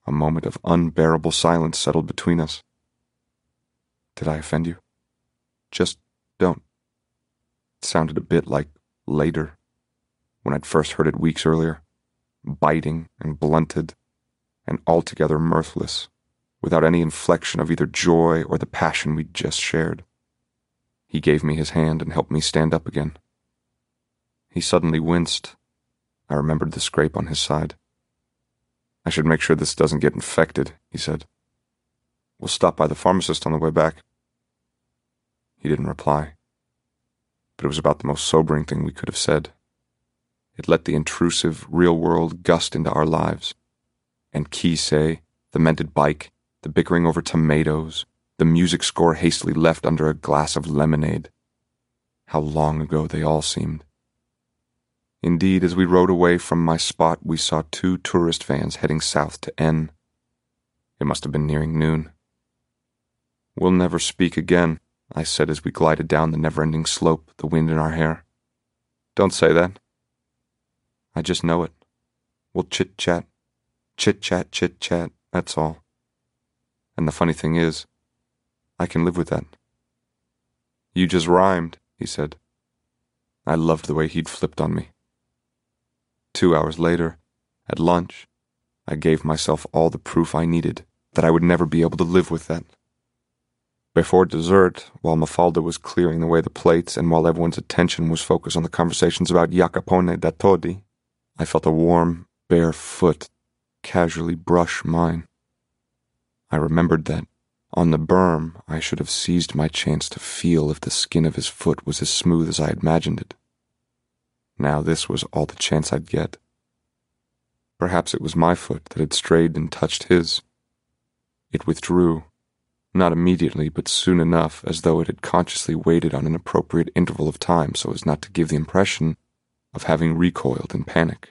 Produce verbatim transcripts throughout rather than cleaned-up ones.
A moment of unbearable silence settled between us. Did I offend you? Just don't. It sounded a bit like later, when I'd first heard it weeks earlier, biting and blunted and altogether mirthless, without any inflection of either joy or the passion we'd just shared. He gave me his hand and helped me stand up again. He suddenly winced. I remembered the scrape on his side. I should make sure this doesn't get infected, he said. We'll stop by the pharmacist on the way back. He didn't reply, but it was about the most sobering thing we could have said. It let the intrusive, real world gust into our lives. And Kisei, the mended bike, the bickering over tomatoes, the music score hastily left under a glass of lemonade. How long ago they all seemed. Indeed, as we rode away from my spot, we saw two tourist vans heading south to N. It must have been nearing noon. We'll never speak again, I said as we glided down the never-ending slope, the wind in our hair. Don't say that. I just know it. We'll chit-chat. Chit-chat, chit-chat, that's all. And the funny thing is, I can live with that. You just rhymed, he said. I loved the way he'd flipped on me. Two hours later, at lunch, I gave myself all the proof I needed that I would never be able to live with that. Before dessert, while Mafalda was clearing away the plates and while everyone's attention was focused on the conversations about Jacopone da Todi, I felt a warm, bare foot casually brush mine. I remembered that, on the berm, I should have seized my chance to feel if the skin of his foot was as smooth as I had imagined it. Now this was all the chance I'd get. Perhaps it was my foot that had strayed and touched his. It withdrew, not immediately, but soon enough, as though it had consciously waited on an appropriate interval of time so as not to give the impression of having recoiled in panic.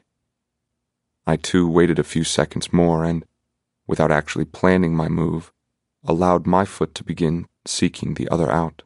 I too waited a few seconds more and, without actually planning my move, allowed my foot to begin seeking the other out.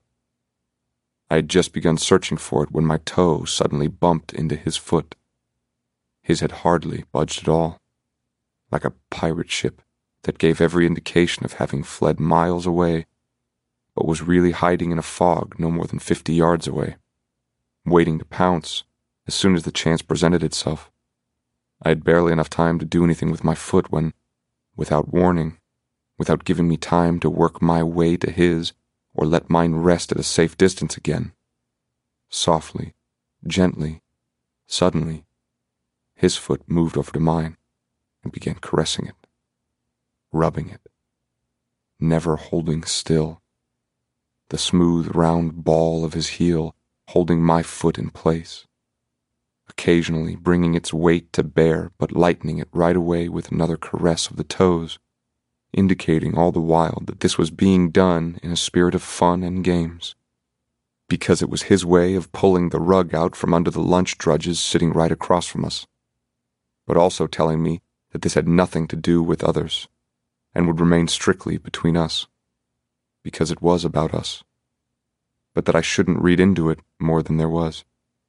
I had just begun searching for it when my toe suddenly bumped into his foot. His had hardly budged at all, like a pirate ship that gave every indication of having fled miles away, but was really hiding in a fog no more than fifty yards away, waiting to pounce as soon as the chance presented itself. I had barely enough time to do anything with my foot when, without warning, without giving me time to work my way to his or let mine rest at a safe distance again, softly, gently, suddenly, his foot moved over to mine and began caressing it, rubbing it, never holding still, the smooth round ball of his heel holding my foot in place, occasionally bringing its weight to bear but lightening it right away with another caress of the toes, indicating all the while that this was being done in a spirit of fun and games, because it was his way of pulling the rug out from under the lunch drudges sitting right across from us, but also telling me that this had nothing to do with others, and would remain strictly between us, because it was about us, but that I shouldn't read into it more than there was.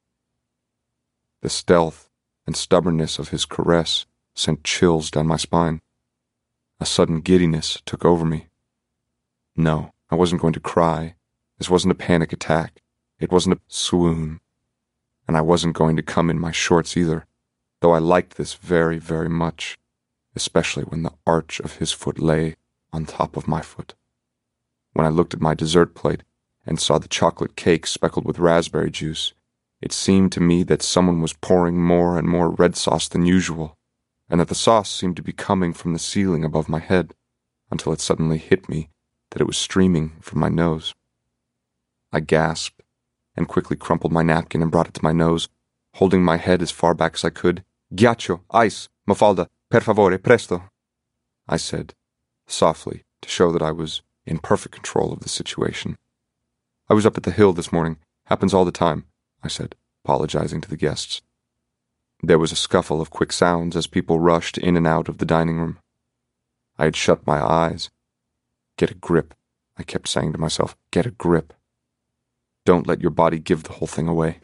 The stealth and stubbornness of his caress sent chills down my spine. A sudden giddiness took over me. No, I wasn't going to cry. This wasn't a panic attack. It wasn't a swoon. And I wasn't going to come in my shorts either, though I liked this very, very much, especially when the arch of his foot lay on top of my foot. When I looked at my dessert plate and saw the chocolate cake speckled with raspberry juice, it seemed to me that someone was pouring more and more red sauce than usual, and that the sauce seemed to be coming from the ceiling above my head, until it suddenly hit me that it was streaming from my nose. I gasped, and quickly crumpled my napkin and brought it to my nose, holding my head as far back as I could. "Ghiaccio, ice, Mafalda, per favore, presto," I said, softly, to show that I was in perfect control of the situation. "I was up at the hill this morning. Happens all the time," I said, apologizing to the guests. There was a scuffle of quick sounds as people rushed in and out of the dining room. I had shut my eyes. Get a grip, I kept saying to myself. Get a grip. Don't let your body give the whole thing away.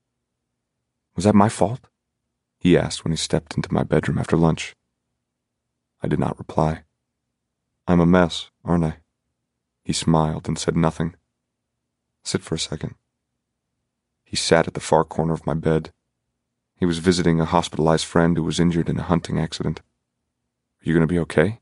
"Was that my fault?" he asked when he stepped into my bedroom after lunch. I did not reply. I'm a mess, aren't I? He smiled and said nothing. Sit for a second. He sat at the far corner of my bed. He was visiting a hospitalized friend who was injured in a hunting accident. Are you going to be okay?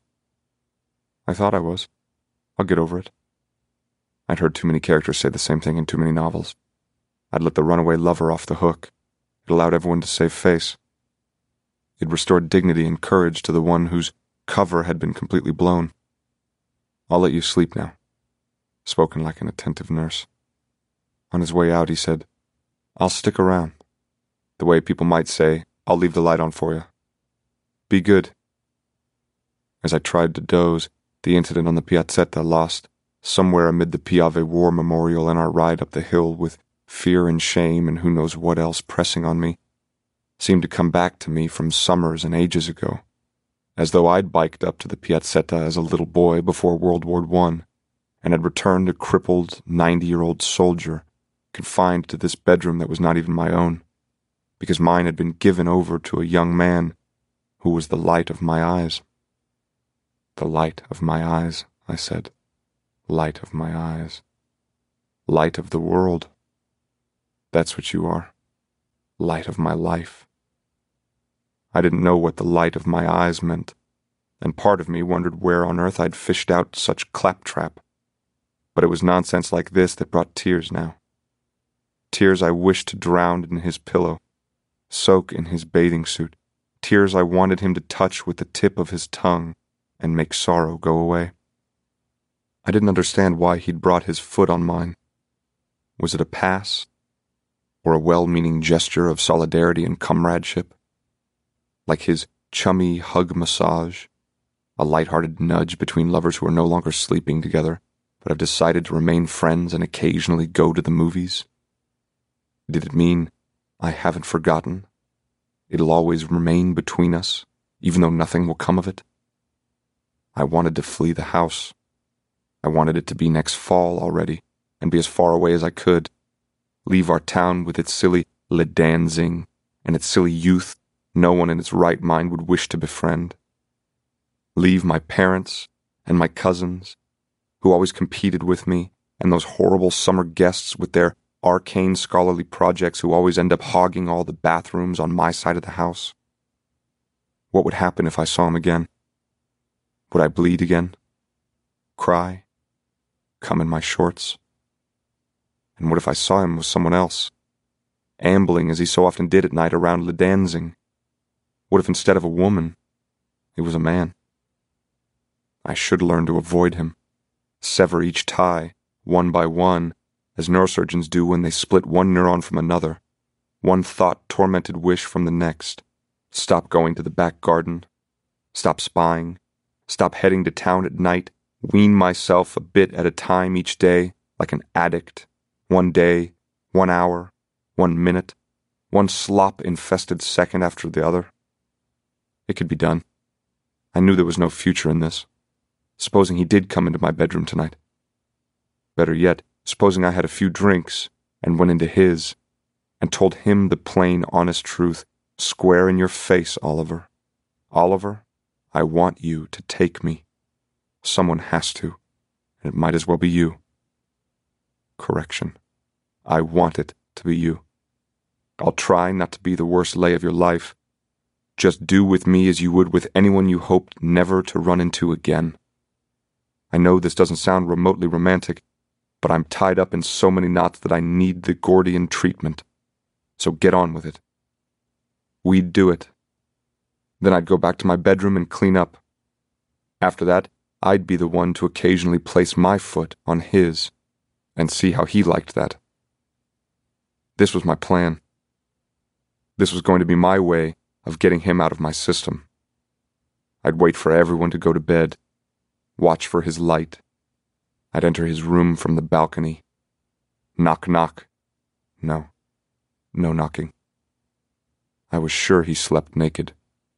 I thought I was. I'll get over it. I'd heard too many characters say the same thing in too many novels. I'd let the runaway lover off the hook. It allowed everyone to save face. It restored dignity and courage to the one whose cover had been completely blown. I'll let you sleep now. Spoken like an attentive nurse. On his way out, he said, I'll stick around. The way people might say, I'll leave the light on for you. Be good. As I tried to doze, the incident on the Piazzetta lost, somewhere amid the Piave War Memorial and our ride up the hill with fear and shame and who knows what else pressing on me, seemed to come back to me from summers and ages ago, as though I'd biked up to the Piazzetta as a little boy before World War One, and had returned a crippled, ninety-year-old soldier, confined to this bedroom that was not even my own, because mine had been given over to a young man who was the light of my eyes. The light of my eyes, I said. Light of my eyes. Light of the world. That's what you are. Light of my life. I didn't know what the light of my eyes meant, and part of me wondered where on earth I'd fished out such claptrap. But it was nonsense like this that brought tears now. Tears I wished to drown in his pillow, soak in his bathing suit, tears I wanted him to touch with the tip of his tongue and make sorrow go away. I didn't understand why he'd brought his foot on mine. Was it a pass, or a well-meaning gesture of solidarity and comradeship? Like his chummy hug massage, a light-hearted nudge between lovers who are no longer sleeping together, but have decided to remain friends and occasionally go to the movies? Did it mean, I haven't forgotten? It'll always remain between us, even though nothing will come of it? I wanted to flee the house. I wanted it to be next fall already, and be as far away as I could. Leave our town with its silly Le Dancing and its silly youth no one in its right mind would wish to befriend. Leave my parents and my cousins, who always competed with me, and those horrible summer guests with their arcane scholarly projects who always end up hogging all the bathrooms on my side of the house. What would happen if I saw him again? Would I bleed again? Cry? Come in my shorts? And what if I saw him with someone else, ambling as he so often did at night around Le Dancing? What if instead of a woman, it was a man? I should learn to avoid him, sever each tie, one by one, as neurosurgeons do when they split one neuron from another, one thought-tormented wish from the next. Stop going to the back garden, stop spying, stop heading to town at night, wean myself a bit at a time each day, like an addict, one day, one hour, one minute, one slop-infested second after the other. It could be done. I knew there was no future in this. Supposing he did come into my bedroom tonight. Better yet, supposing I had a few drinks and went into his and told him the plain, honest truth, square in your face, Oliver. Oliver, I want you to take me. Someone has to, and it might as well be you. Correction. I want it to be you. I'll try not to be the worst lay of your life. Just do with me as you would with anyone you hoped never to run into again. I know this doesn't sound remotely romantic, but I'm tied up in so many knots that I need the Gordian treatment. So get on with it. We'd do it. Then I'd go back to my bedroom and clean up. After that, I'd be the one to occasionally place my foot on his and see how he liked that. This was my plan. This was going to be my way of getting him out of my system. I'd wait for everyone to go to bed, watch for his light. I'd enter his room from the balcony. Knock, knock. No, no knocking. I was sure he slept naked.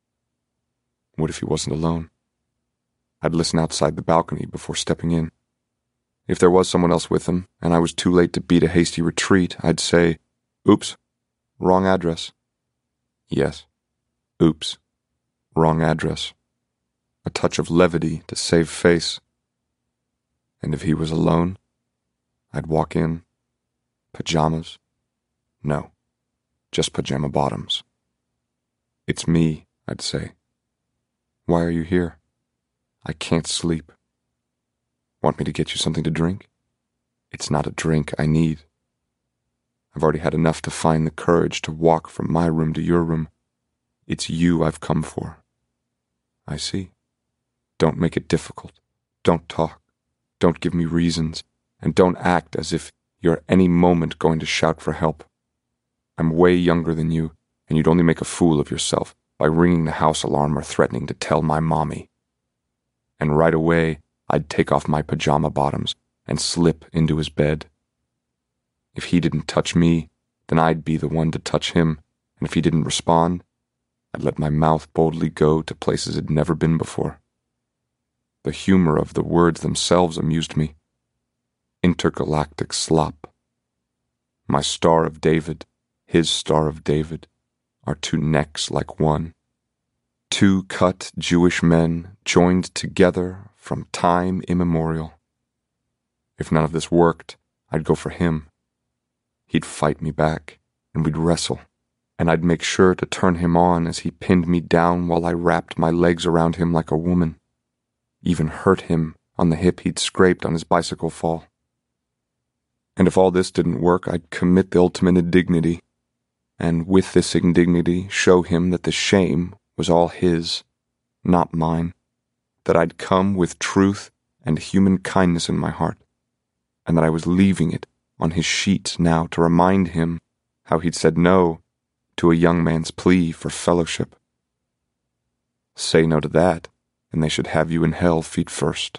What if he wasn't alone? I'd listen outside the balcony before stepping in. If there was someone else with him, and I was too late to beat a hasty retreat, I'd say, "Oops, wrong address." Yes, oops, wrong address. a touch of levity to save face. And if he was alone, I'd walk in, pajamas? No, just pajama bottoms. It's me, I'd say. Why are you here? I can't sleep. Want me to get you something to drink? It's not a drink I need. I've already had enough to find the courage to walk from my room to your room. It's you I've come for. I see. Don't make it difficult. Don't talk. Don't give me reasons. And don't act as if you're any moment going to shout for help. I'm way younger than you, and you'd only make a fool of yourself by ringing the house alarm or threatening to tell my mommy. And right away, I'd take off my pajama bottoms and slip into his bed. If he didn't touch me, then I'd be the one to touch him, and if he didn't respond, I'd let my mouth boldly go to places it'd never been before. The humor of the words themselves amused me. Intergalactic slop. My Star of David, his Star of David, are two necks like one. Two cut Jewish men joined together from time immemorial. If none of this worked, I'd go for him. He'd fight me back, and we'd wrestle, and I'd make sure to turn him on as he pinned me down while I wrapped my legs around him like a woman, even hurt him on the hip he'd scraped on his bicycle fall. And if all this didn't work, I'd commit the ultimate indignity, and with this indignity show him that the shame was all his, not mine, that I'd come with truth and human kindness in my heart, and that I was leaving it on his sheet now to remind him how he'd said no to a young man's plea for fellowship. Say no to that, and they should have you in hell feet first.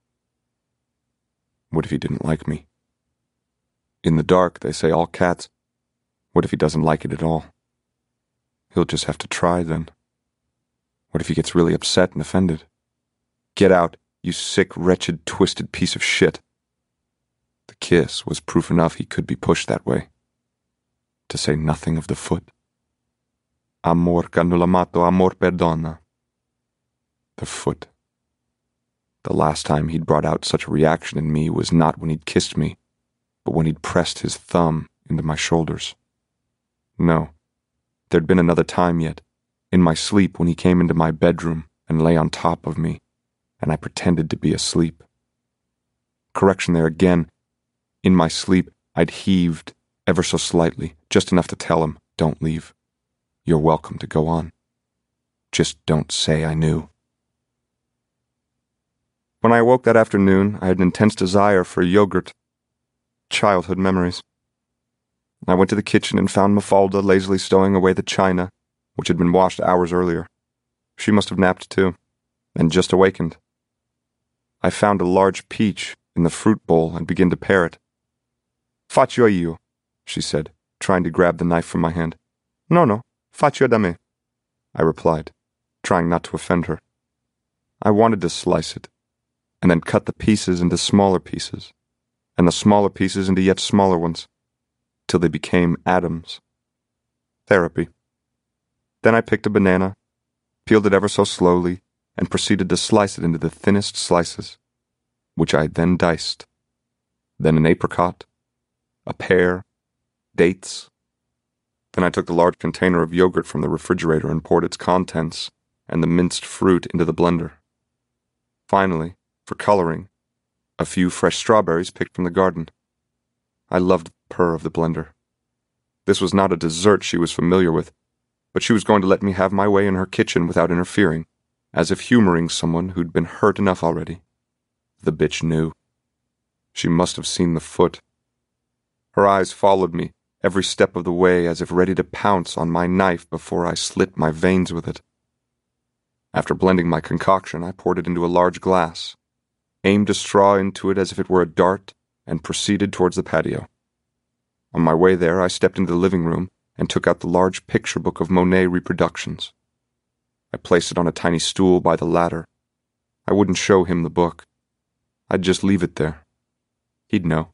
What if he didn't like me? In the dark, they say all cats. What if he doesn't like it at all? He'll just have to try then. What if he gets really upset and offended? Get out, you sick, wretched, twisted piece of shit. The kiss was proof enough he could be pushed that way. To say nothing of the foot. Amor canulamato, amor perdona. The foot. The last time he'd brought out such a reaction in me was not when he'd kissed me, but when he'd pressed his thumb into my shoulders. No, there'd been another time yet, in my sleep when he came into my bedroom and lay on top of me, and I pretended to be asleep. Correction there again. In my sleep, I'd heaved ever so slightly, just enough to tell him, don't leave. You're welcome to go on. Just don't say I knew. When I awoke that afternoon, I had an intense desire for yogurt. Childhood memories. I went to the kitchen and found Mafalda lazily stowing away the china, which had been washed hours earlier. She must have napped too, and just awakened. I found a large peach in the fruit bowl and began to pare it. Faccio io, she said, trying to grab the knife from my hand. No, no, faccio da me, I replied, trying not to offend her. I wanted to slice it, and then cut the pieces into smaller pieces, and the smaller pieces into yet smaller ones, till they became atoms. Therapy. Then I picked a banana, peeled it ever so slowly, and proceeded to slice it into the thinnest slices, which I then diced. Then an apricot, a pear, dates. Then I took the large container of yogurt from the refrigerator and poured its contents and the minced fruit into the blender. Finally, for coloring, a few fresh strawberries picked from the garden. I loved the purr of the blender. This was not a dessert she was familiar with, but she was going to let me have my way in her kitchen without interfering, as if humoring someone who'd been hurt enough already. The bitch knew. She must have seen the foot. Her eyes followed me every step of the way as if ready to pounce on my knife before I slit my veins with it. After blending my concoction, I poured it into a large glass, aimed a straw into it as if it were a dart, and proceeded towards the patio. On my way there, I stepped into the living room and took out the large picture book of Monet reproductions. I placed it on a tiny stool by the ladder. I wouldn't show him the book. I'd just leave it there. He'd know.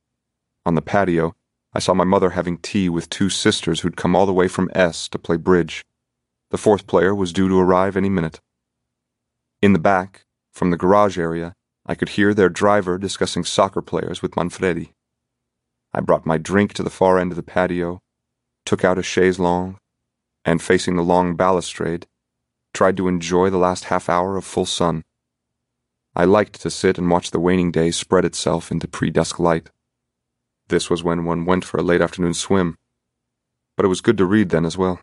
On the patio, I saw my mother having tea with two sisters who'd come all the way from S to play bridge. The fourth player was due to arrive any minute. In the back, from the garage area, I could hear their driver discussing soccer players with Manfredi. I brought my drink to the far end of the patio, took out a chaise longue, and facing the long balustrade, tried to enjoy the last half hour of full sun. I liked to sit and watch the waning day spread itself into pre-dusk light. This was when one went for a late afternoon swim, but it was good to read then as well.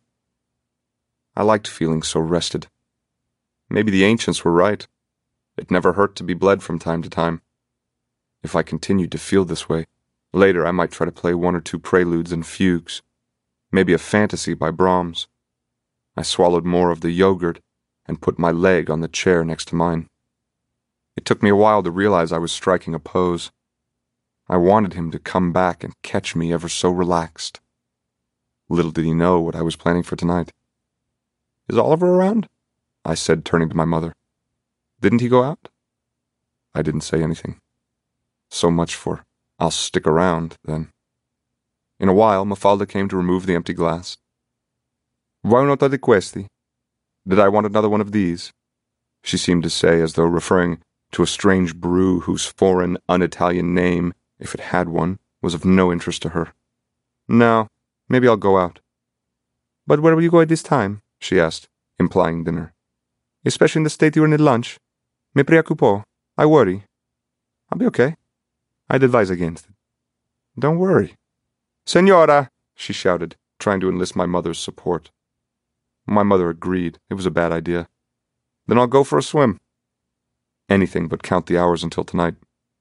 I liked feeling so rested. Maybe the ancients were right. It never hurt to be bled from time to time. If I continued to feel this way, later I might try to play one or two preludes and fugues, maybe a fantasy by Brahms. I swallowed more of the yogurt and put my leg on the chair next to mine. It took me a while to realize I was striking a pose. I wanted him to come back and catch me ever so relaxed. Little did he know what I was planning for tonight. "Is Oliver around?" I said, turning to my mother. "Didn't he go out?" I didn't say anything. So much for "I'll stick around," then. In a while, Mafalda came to remove the empty glass. "Vuoi un nota di questi?" Did I want another one of these? She seemed to say, as though referring to a strange brew whose foreign, un-Italian name, if it had one, was of no interest to her. "No, maybe I'll go out." "But where will you go at this time?" she asked, implying dinner. "Especially in the state you're in at lunch. Me preoccupo. I worry." "I'll be okay." I'd advise against it. "Don't worry." "Senora!" she shouted, trying to enlist my mother's support. My mother agreed. It was a bad idea. "Then I'll go for a swim." Anything but count the hours until tonight.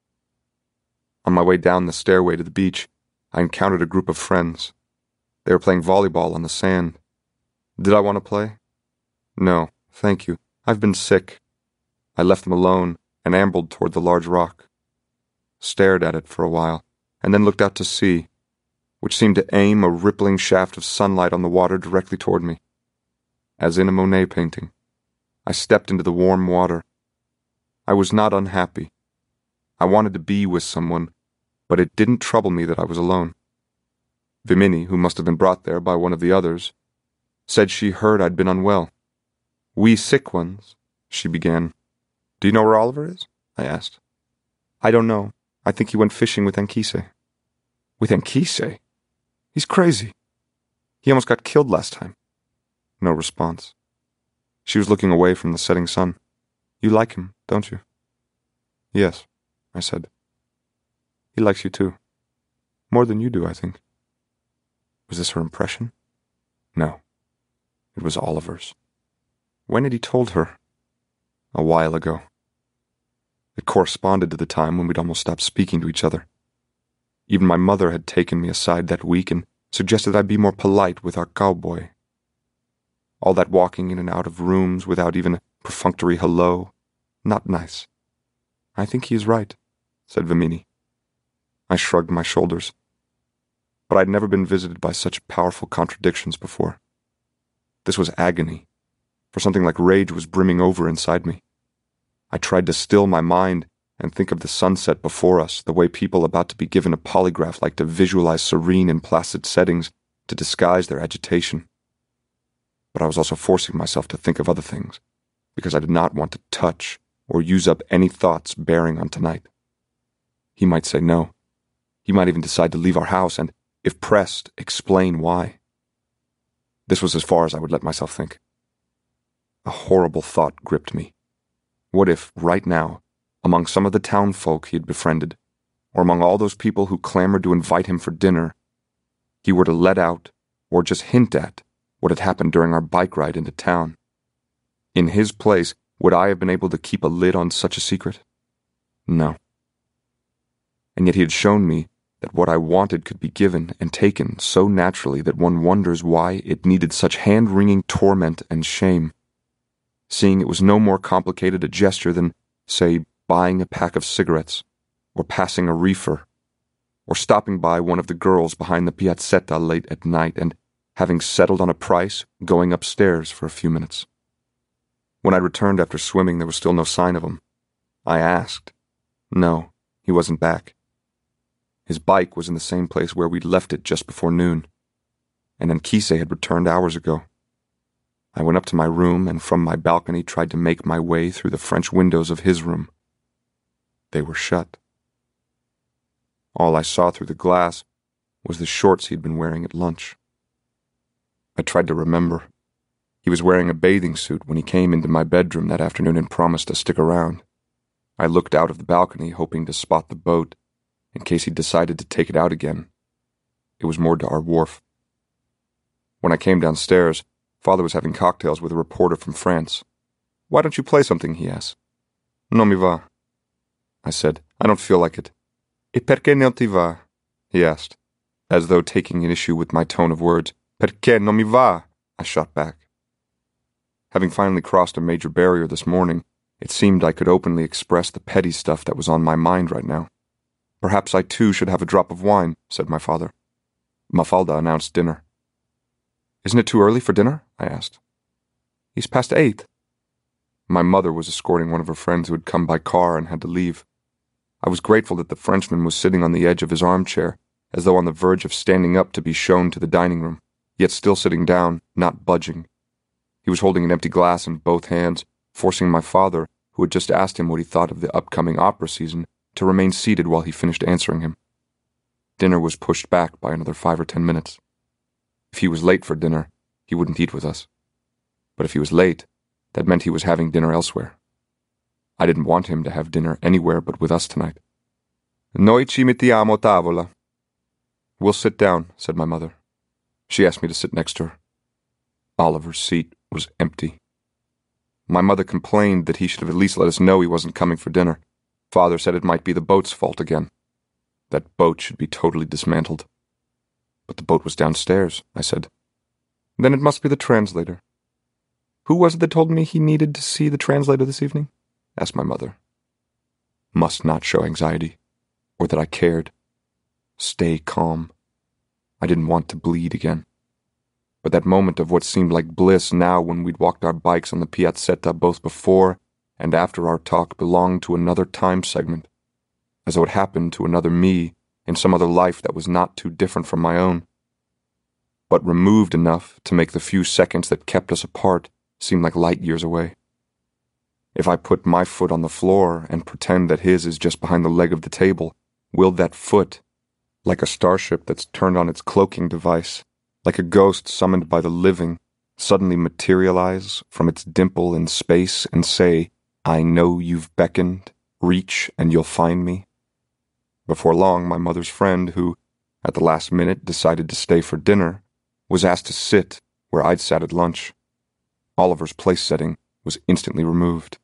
On my way down the stairway to the beach, I encountered a group of friends. They were playing volleyball on the sand. Did I want to play? No, thank you. I've been sick. I left them alone and ambled toward the large rock. Stared at it for a while, and then looked out to sea, which seemed to aim a rippling shaft of sunlight on the water directly toward me. As in a Monet painting, I stepped into the warm water. I was not unhappy. I wanted to be with someone, but it didn't trouble me that I was alone. Vimini, who must have been brought there by one of the others, said she heard I'd been unwell. "We sick ones," she began. "Do you know where Oliver is?" I asked. "I don't know. I think he went fishing with Anchise." "With Anchise? He's crazy. He almost got killed last time." No response. She was looking away from the setting sun. "You like him, don't you?" "Yes," I said. "He likes you too. More than you do, I think." Was this her impression? No. It was Oliver's. When had he told her? A while ago. It corresponded to the time when we'd almost stopped speaking to each other. Even my mother had taken me aside that week and suggested I be more polite with our cowboy. All that walking in and out of rooms without even a perfunctory hello, not nice. "I think he is right," said Vimini. I shrugged my shoulders. But I'd never been visited by such powerful contradictions before. This was agony, for something like rage was brimming over inside me. I tried to still my mind and think of the sunset before us, the way people about to be given a polygraph like to visualize serene and placid settings to disguise their agitation. But I was also forcing myself to think of other things, because I did not want to touch or use up any thoughts bearing on tonight. He might say no. He might even decide to leave our house and, if pressed, explain why. This was as far as I would let myself think. A horrible thought gripped me. What if, right now, among some of the town folk he had befriended, or among all those people who clamored to invite him for dinner, he were to let out, or just hint at, what had happened during our bike ride into town? In his place, would I have been able to keep a lid on such a secret? No. And yet he had shown me that what I wanted could be given and taken so naturally that one wonders why it needed such hand-wringing torment and shame. Seeing it was no more complicated a gesture than, say, buying a pack of cigarettes, or passing a reefer, or stopping by one of the girls behind the piazzetta late at night and, having settled on a price, going upstairs for a few minutes. When I returned after swimming, there was still no sign of him. I asked. No, he wasn't back. His bike was in the same place where we'd left it just before noon, and Anchise had returned hours ago. I went up to my room and from my balcony tried to make my way through the French windows of his room. They were shut. All I saw through the glass was the shorts he'd been wearing at lunch. I tried to remember. He was wearing a bathing suit when he came into my bedroom that afternoon and promised to stick around. I looked out of the balcony, hoping to spot the boat, in case he decided to take it out again. It was moored to our wharf. When I came downstairs, Father was having cocktails with a reporter from France. "Why don't you play something?" he asked. "Non mi va," I said. "I don't feel like it." "E perché non ti va?" he asked, as though taking an issue with my tone of words. "Perché non mi va?" I shot back. Having finally crossed a major barrier this morning, it seemed I could openly express the petty stuff that was on my mind right now. "Perhaps I too should have a drop of wine," said my father. Mafalda announced dinner. "Isn't it too early for dinner?" I asked. "It's past eight." My mother was escorting one of her friends who had come by car and had to leave. I was grateful that the Frenchman was sitting on the edge of his armchair, as though on the verge of standing up to be shown to the dining room, yet still sitting down, not budging. He was holding an empty glass in both hands, forcing my father, who had just asked him what he thought of the upcoming opera season, to remain seated while he finished answering him. Dinner was pushed back by another five or ten minutes. If he was late for dinner, he wouldn't eat with us. But if he was late, that meant he was having dinner elsewhere. I didn't want him to have dinner anywhere but with us tonight. "Noi ci mettiamo a tavola." "We'll sit down," said my mother. She asked me to sit next to her. Oliver's seat was empty. My mother complained that he should have at least let us know he wasn't coming for dinner. Father said it might be the boat's fault again. That boat should be totally dismantled. "But the boat was downstairs," I said. "Then it must be the translator." "Who was it that told me he needed to see the translator this evening?" asked my mother. Must not show anxiety, or that I cared. Stay calm. I didn't want to bleed again. But that moment of what seemed like bliss now when we'd walked our bikes on the Piazzetta both before and after our talk belonged to another time segment, as though it happened to another me in some other life that was not too different from my own, but removed enough to make the few seconds that kept us apart seem like light years away. If I put my foot on the floor and pretend that his is just behind the leg of the table, will that foot, like a starship that's turned on its cloaking device, like a ghost summoned by the living, suddenly materialize from its dimple in space and say, "I know you've beckoned, reach and you'll find me"? Before long, my mother's friend, who, at the last minute, decided to stay for dinner, was asked to sit where I'd sat at lunch. Oliver's place-setting was instantly removed.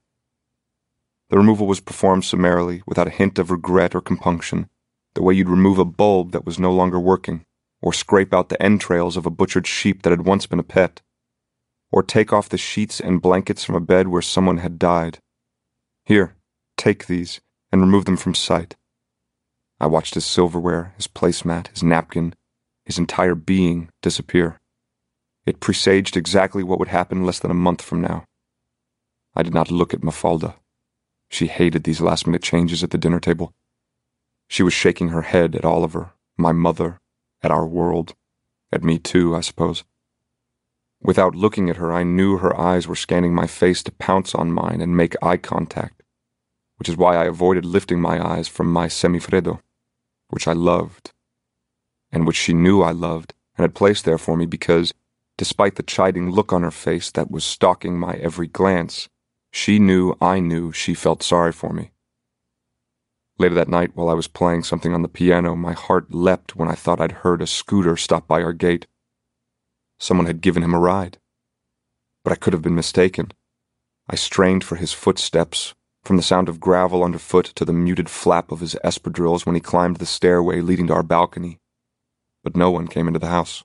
The removal was performed summarily, without a hint of regret or compunction, the way you'd remove a bulb that was no longer working, or scrape out the entrails of a butchered sheep that had once been a pet, or take off the sheets and blankets from a bed where someone had died. "Here, take these, and remove them from sight." I watched his silverware, his placemat, his napkin, his entire being disappear. It presaged exactly what would happen less than a month from now. I did not look at Mafalda. She hated these last-minute changes at the dinner table. She was shaking her head at Oliver, my mother, at our world, at me too, I suppose. Without looking at her, I knew her eyes were scanning my face to pounce on mine and make eye contact, which is why I avoided lifting my eyes from my semifreddo, which I loved, and which she knew I loved and had placed there for me because, despite the chiding look on her face that was stalking my every glance, she knew I knew she felt sorry for me. Later that night, while I was playing something on the piano, my heart leapt when I thought I'd heard a scooter stop by our gate. Someone had given him a ride. But I could have been mistaken. I strained for his footsteps, from the sound of gravel underfoot to the muted flap of his espadrilles when he climbed the stairway leading to our balcony. But no one came into the house.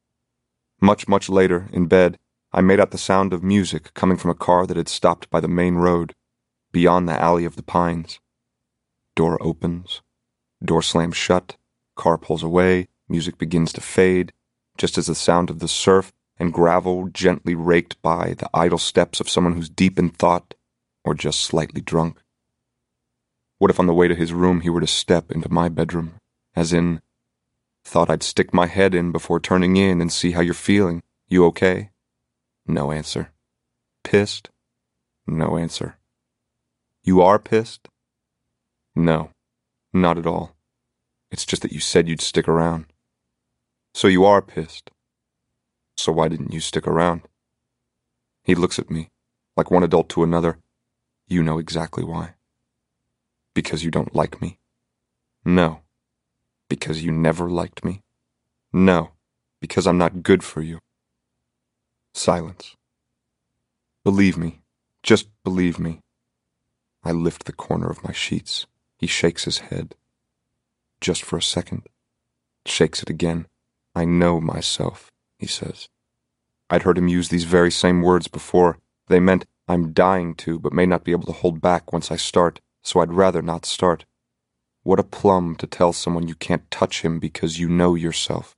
Much, much later, in bed, I made out the sound of music coming from a car that had stopped by the main road, beyond the alley of the pines. Door opens. Door slams shut. Car pulls away. Music begins to fade, just as the sound of the surf and gravel gently raked by the idle steps of someone who's deep in thought or just slightly drunk. What if on the way to his room he were to step into my bedroom, as in, "Thought I'd stick my head in before turning in and see how you're feeling. You okay?" No answer. Pissed? No answer. You are pissed? No, not at all. It's just that you said you'd stick around. So you are pissed. So why didn't you stick around? He looks at me, like one adult to another. You know exactly why. Because you don't like me? No. Because you never liked me? No. Because I'm not good for you. Silence. Believe me. Just believe me. I lift the corner of my sheets. He shakes his head. Just for a second. Shakes it again. I know myself, he says. I'd heard him use these very same words before. They meant, I'm dying to, but may not be able to hold back once I start, so I'd rather not start. What a plum to tell someone you can't touch him because you know yourself.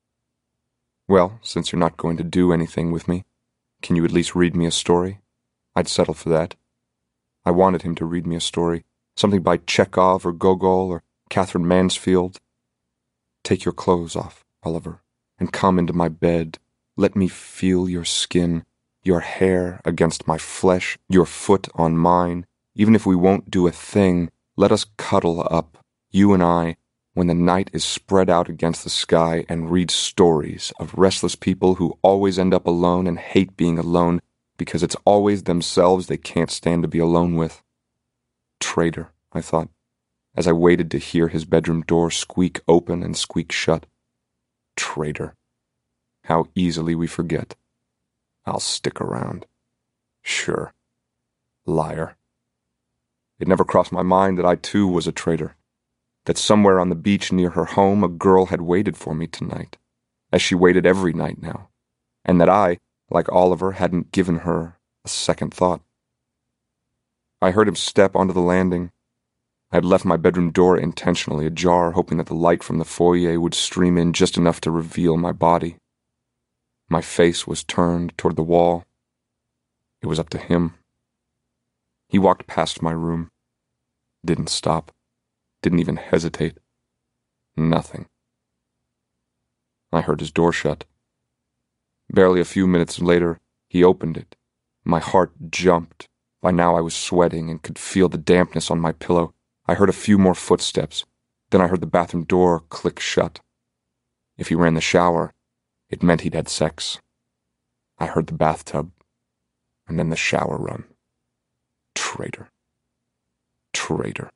Well, since you're not going to do anything with me, can you at least read me a story? I'd settle for that. I wanted him to read me a story, something by Chekhov or Gogol or Catherine Mansfield. Take your clothes off, Oliver, and come into my bed. Let me feel your skin, your hair against my flesh, your foot on mine. Even if we won't do a thing, let us cuddle up, you and I, when the night is spread out against the sky, and read stories of restless people who always end up alone and hate being alone because it's always themselves they can't stand to be alone with. Traitor, I thought, as I waited to hear his bedroom door squeak open and squeak shut. Traitor. How easily we forget. I'll stick around. Sure. Liar. It never crossed my mind that I too was a traitor. That somewhere on the beach near her home a girl had waited for me tonight, as she waited every night now, and that I, like Oliver, hadn't given her a second thought. I heard him step onto the landing. I had left my bedroom door intentionally ajar, hoping that the light from the foyer would stream in just enough to reveal my body. My face was turned toward the wall. It was up to him. He walked past my room. Didn't stop. Didn't even hesitate. Nothing. I heard his door shut. Barely a few minutes later, he opened it. My heart jumped. By now I was sweating and could feel the dampness on my pillow. I heard a few more footsteps. Then I heard the bathroom door click shut. If he ran the shower, it meant he'd had sex. I heard the bathtub, and then the shower run. Traitor. Traitor.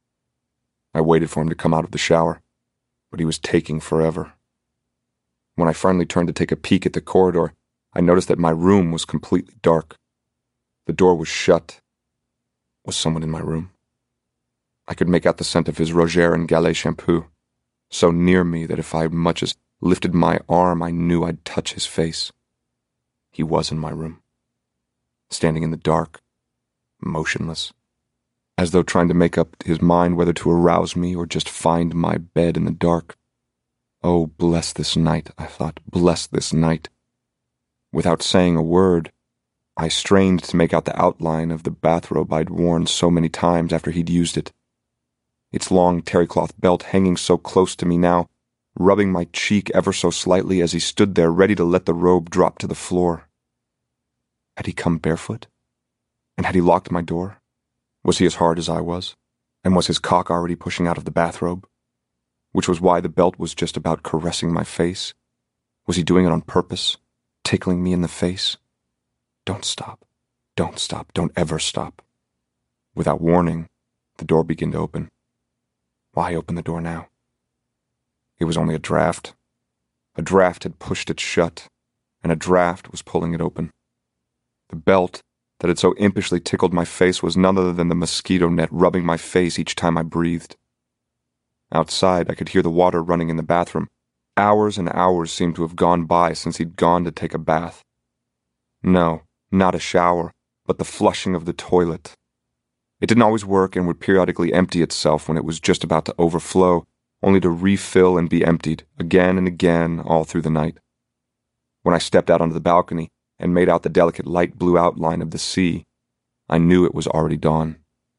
I waited for him to come out of the shower, but he was taking forever. When I finally turned to take a peek at the corridor, I noticed that my room was completely dark. The door was shut. Was someone in my room? I could make out the scent of his Roger and Gallet shampoo, so near me that if I much as lifted my arm, I knew I'd touch his face. He was in my room, standing in the dark, motionless, as though trying to make up his mind whether to arouse me or just find my bed in the dark. Oh, bless this night, I thought, bless this night. Without saying a word, I strained to make out the outline of the bathrobe I'd worn so many times after he'd used it. Its long terrycloth belt hanging so close to me now, rubbing my cheek ever so slightly as he stood there ready to let the robe drop to the floor. Had he come barefoot? And had he locked my door? Was he as hard as I was? And was his cock already pushing out of the bathrobe? Which was why the belt was just about caressing my face? Was he doing it on purpose? Tickling me in the face? Don't stop. Don't stop. Don't ever stop. Without warning, the door began to open. Why open the door now? It was only a draft. A draft had pushed it shut, and a draft was pulling it open. The belt that had so impishly tickled my face was none other than the mosquito net rubbing my face each time I breathed. Outside, I could hear the water running in the bathroom. Hours and hours seemed to have gone by since he'd gone to take a bath. No, not a shower, but the flushing of the toilet. It didn't always work and would periodically empty itself when it was just about to overflow, only to refill and be emptied, again and again, all through the night. When I stepped out onto the balcony and made out the delicate light blue outline of the sea, I knew it was already dawn.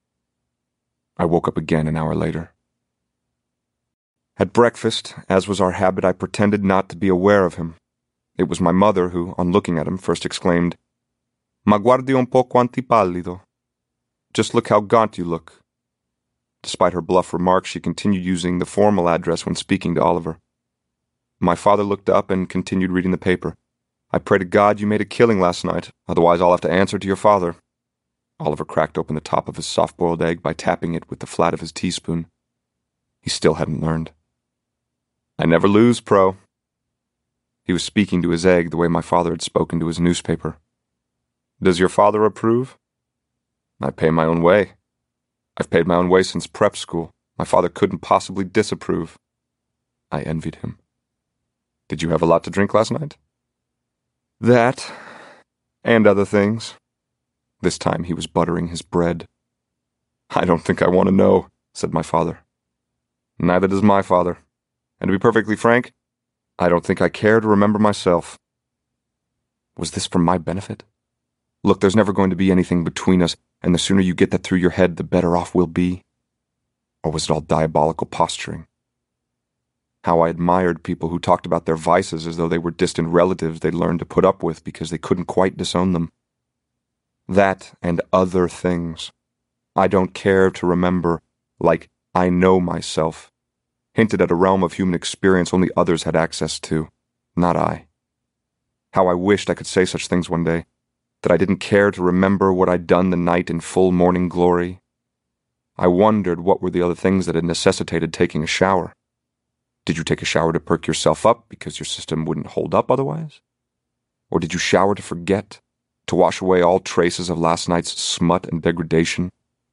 I woke up again an hour later. At breakfast, as was our habit, I pretended not to be aware of him. It was my mother who, on looking at him, first exclaimed, "Ma guardi un po' quanti pallido. Just look how gaunt you look." Despite her bluff remarks, she continued using the formal address when speaking to Oliver. My father looked up and continued reading the paper. "I pray to God you made a killing last night, otherwise I'll have to answer to your father." Oliver cracked open the top of his soft-boiled egg by tapping it with the flat of his teaspoon. He still hadn't learned. "I never lose, Pro." He was speaking to his egg the way my father had spoken to his newspaper. "Does your father approve?" "I pay my own way. I've paid my own way since prep school. My father couldn't possibly disapprove." I envied him. "Did you have a lot to drink last night?" "That, and other things." This time he was buttering his bread. "I don't think I want to know," said my father. "Neither does my father. And to be perfectly frank, I don't think I care to remember myself." Was this for my benefit? "Look, there's never going to be anything between us, and the sooner you get that through your head, the better off we'll be." Or was it all diabolical posturing? How I admired people who talked about their vices as though they were distant relatives they'd learned to put up with because they couldn't quite disown them. That and other things. I don't care to remember, like I know myself, hinted at a realm of human experience only others had access to, not I. How I wished I could say such things one day, that I didn't care to remember what I'd done the night in full morning glory. I wondered what were the other things that had necessitated taking a shower. Did you take a shower to perk yourself up because your system wouldn't hold up otherwise? Or did you shower to forget, to wash away all traces of last night's smut and degradation?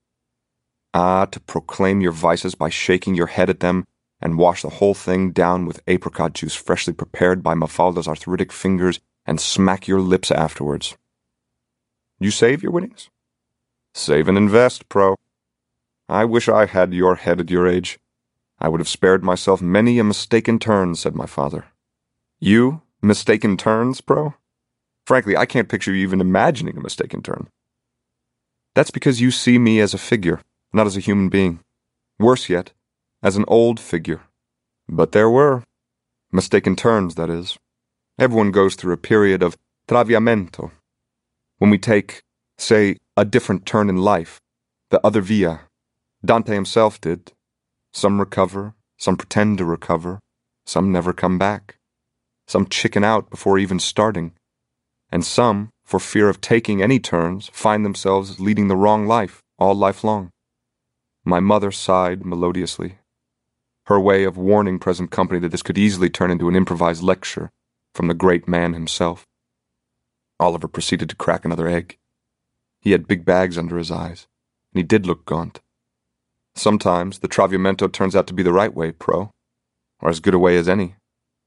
Ah, to proclaim your vices by shaking your head at them and wash the whole thing down with apricot juice freshly prepared by Mafalda's arthritic fingers and smack your lips afterwards. You save your winnings? Save and invest, Pro. I wish I had your head at your age. I would have spared myself many a mistaken turn, said my father. You, mistaken turns, Pro? Frankly, I can't picture you even imagining a mistaken turn. That's because you see me as a figure, not as a human being. Worse yet, as an old figure. But there were. Mistaken turns, that is. Everyone goes through a period of traviamento. When we take, say, a different turn in life, the other via. Dante himself did. Some recover, some pretend to recover, some never come back. Some chicken out before even starting. And some, for fear of taking any turns, find themselves leading the wrong life all life long. My mother sighed melodiously, her way of warning present company that this could easily turn into an improvised lecture from the great man himself. Oliver proceeded to crack another egg. He had big bags under his eyes, and he did look gaunt. Sometimes the traviamento turns out to be the right way, Pro, or as good a way as any.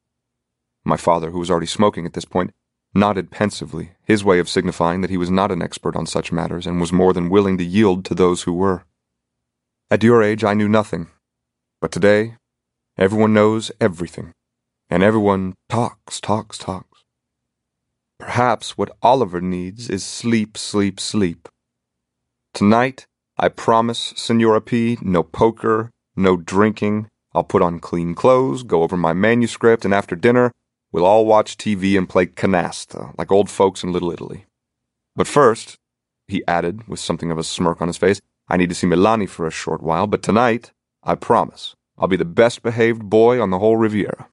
My father, who was already smoking at this point, nodded pensively, his way of signifying that he was not an expert on such matters and was more than willing to yield to those who were. At your age, I knew nothing. But today, everyone knows everything, and everyone talks, talks, talks. Perhaps what Oliver needs is sleep, sleep, sleep. Tonight, I promise, Senora P, no poker, no drinking. I'll put on clean clothes, go over my manuscript, and after dinner, we'll all watch T V and play canasta, like old folks in Little Italy. But first, he added, with something of a smirk on his face, I need to see Milani for a short while, but tonight, I promise, I'll be the best-behaved boy on the whole Riviera.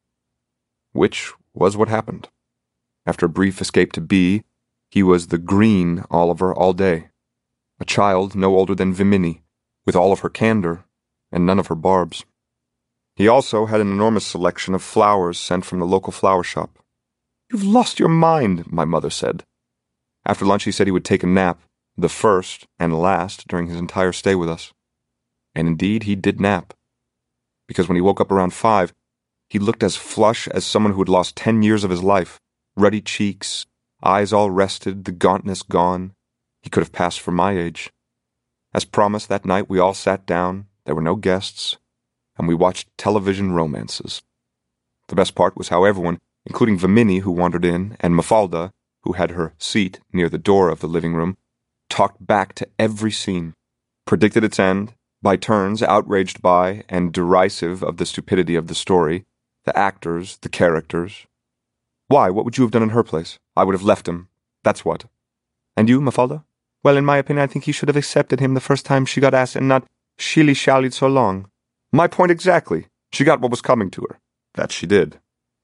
Which was what happened. After a brief escape to B, he was the green Oliver all day. A child no older than Vimini, with all of her candor and none of her barbs. He also had an enormous selection of flowers sent from the local flower shop. You've lost your mind, my mother said. After lunch he said he would take a nap, the first and last during his entire stay with us. And indeed he did nap. Because when he woke up around five, he looked as flush as someone who had lost ten years of his life. Ruddy cheeks, eyes all rested, the gauntness gone. He could have passed for my age. As promised, that night we all sat down, there were no guests, and we watched television romances. The best part was how everyone, including Vimini, who wandered in, and Mafalda, who had her seat near the door of the living room, talked back to every scene, predicted its end, by turns outraged by and derisive of the stupidity of the story, the actors, the characters. Why? What would you have done in her place? I would have left him. That's what. And you, Mafalda? Well, in my opinion, I think he should have accepted him the first time she got asked and not shilly-shallied so long. My point exactly. She got what was coming to her. That she did.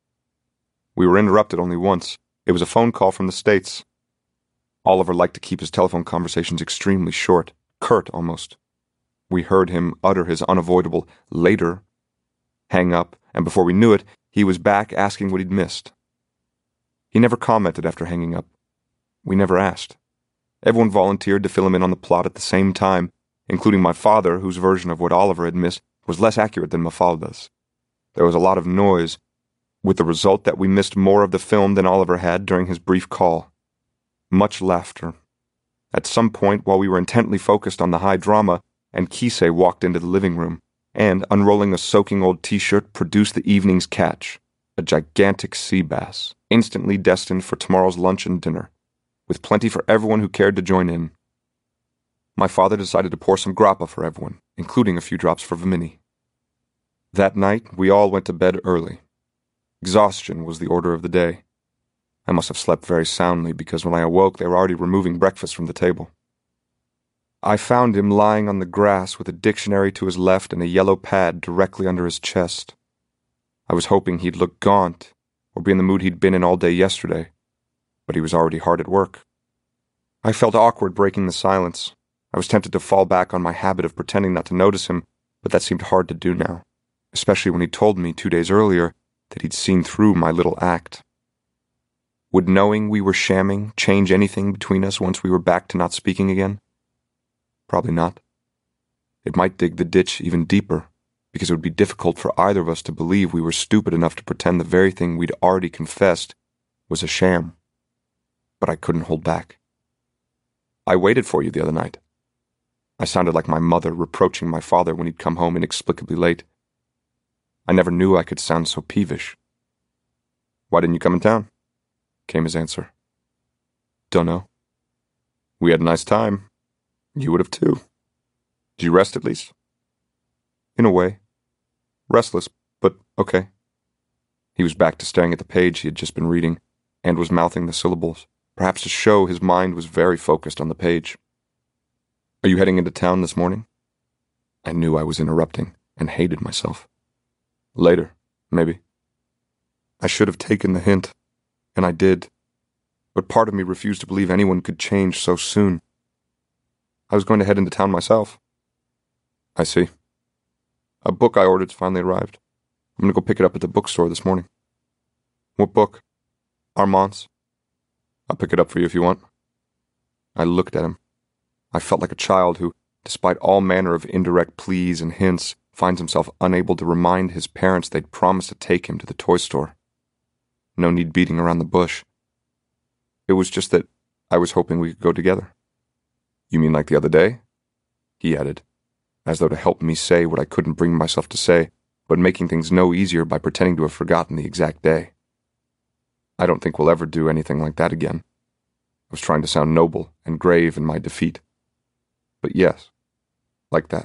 We were interrupted only once. It was a phone call from the States. Oliver liked to keep his telephone conversations extremely short, curt almost. We heard him utter his unavoidable later, hang up, and before we knew it, he was back asking what he'd missed. He never commented after hanging up. We never asked. Everyone volunteered to fill him in on the plot at the same time, including my father, whose version of what Oliver had missed was less accurate than Mafalda's. There was a lot of noise, with the result that we missed more of the film than Oliver had during his brief call. Much laughter. At some point, while we were intently focused on the high drama, and Kisei walked into the living room, and, unrolling a soaking old t-shirt, produced the evening's catch, a gigantic sea bass, instantly destined for tomorrow's lunch and dinner, with plenty for everyone who cared to join in. My father decided to pour some grappa for everyone, including a few drops for Vimini. That night, we all went to bed early. Exhaustion was the order of the day. I must have slept very soundly, because when I awoke, they were already removing breakfast from the table. I found him lying on the grass with a dictionary to his left and a yellow pad directly under his chest. I was hoping he'd look gaunt, or be in the mood he'd been in all day yesterday, but he was already hard at work. I felt awkward breaking the silence. I was tempted to fall back on my habit of pretending not to notice him, but that seemed hard to do now, especially when he told me two days earlier that he'd seen through my little act. Would knowing we were shamming change anything between us once we were back to not speaking again? Probably not. It might dig the ditch even deeper, because it would be difficult for either of us to believe we were stupid enough to pretend the very thing we'd already confessed was a sham. But I couldn't hold back. I waited for you the other night. I sounded like my mother reproaching my father when he'd come home inexplicably late. I never knew I could sound so peevish. Why didn't you come in town? Came his answer. Dunno. We had a nice time. You would have too. Did you rest at least? In a way. Restless, but okay. He was back to staring at the page he had just been reading, and was mouthing the syllables, perhaps to show his mind was very focused on the page. Are you heading into town this morning? I knew I was interrupting, and hated myself. Later, maybe. I should have taken the hint, and I did, but part of me refused to believe anyone could change so soon. I was going to head into town myself. I see. A book I ordered's finally arrived. I'm going to go pick it up at the bookstore this morning. What book? Armand's. I'll pick it up for you if you want. I looked at him. I felt like a child who, despite all manner of indirect pleas and hints, finds himself unable to remind his parents they'd promised to take him to the toy store. No need beating around the bush. It was just that I was hoping we could go together. You mean like the other day? He added, as though to help me say what I couldn't bring myself to say, but making things no easier by pretending to have forgotten the exact day. I don't think we'll ever do anything like that again. I was trying to sound noble and grave in my defeat. But yes, like that.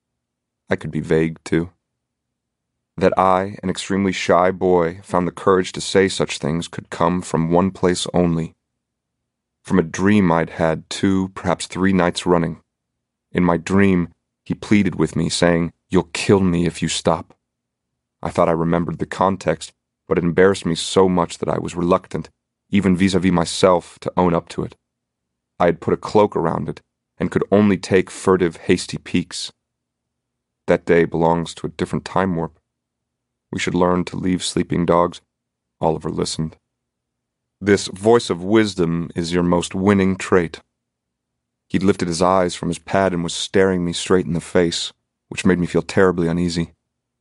I could be vague, too. That I, an extremely shy boy, found the courage to say such things could come from one place only. From a dream I'd had two, perhaps three nights running. In my dream, he pleaded with me, saying, "You'll kill me if you stop." I thought I remembered the context, but it embarrassed me so much that I was reluctant, even vis-a-vis myself, to own up to it. I had put a cloak around it, and could only take furtive, hasty peeks. That day belongs to a different time warp. We should learn to leave sleeping dogs. Oliver listened. This voice of wisdom is your most winning trait. He'd lifted his eyes from his pad and was staring me straight in the face, which made me feel terribly uneasy.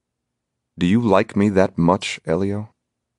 Do you like me that much, Elio?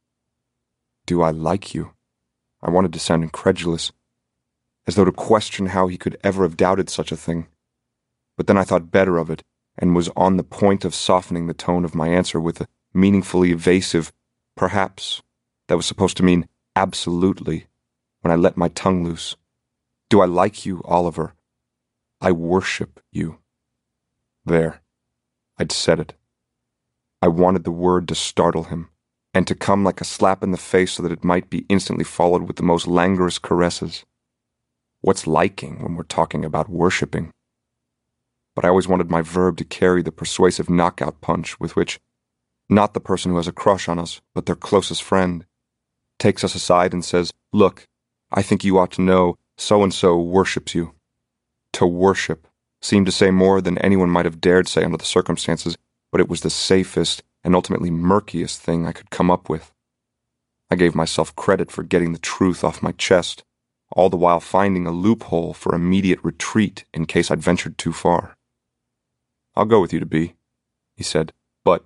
Do I like you? I wanted to sound incredulous, as though to question how he could ever have doubted such a thing. But then I thought better of it, and was on the point of softening the tone of my answer with a meaningfully evasive perhaps that was supposed to mean absolutely, when I let my tongue loose. Do I like you, Oliver? I worship you. There. I'd said it. I wanted the word to startle him, and to come like a slap in the face so that it might be instantly followed with the most languorous caresses. What's liking when we're talking about worshipping? But I always wanted my verb to carry the persuasive knockout punch with which not the person who has a crush on us, but their closest friend, takes us aside and says, "Look, I think you ought to know so-and-so worships you." To worship seemed to say more than anyone might have dared say under the circumstances, but it was the safest and ultimately murkiest thing I could come up with. I gave myself credit for getting the truth off my chest, all the while finding a loophole for immediate retreat in case I'd ventured too far. "I'll go with you to B," he said, "but